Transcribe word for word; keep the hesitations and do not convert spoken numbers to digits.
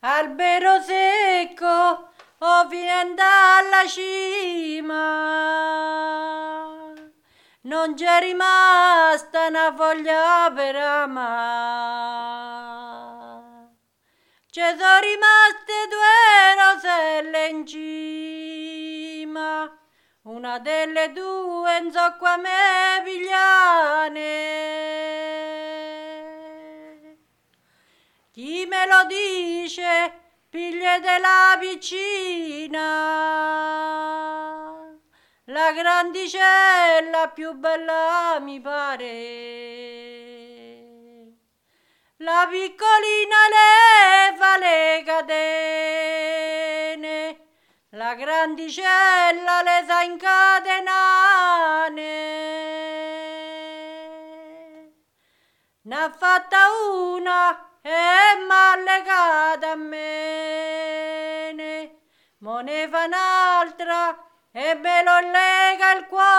Albero secco, o viene dalla cima, non c'è rimasta una foglia per amare. Ci sono rimaste due roselle in cima, una delle due non so come pigliane. Chi me lo dice, figlie della piccina, la grandicella più bella mi pare. La piccolina leva le catene, la grandicella le sa incatenane. N'ha fatta una e m'ha legata a me, mo ne fa un'altra e me lo lega il cuore.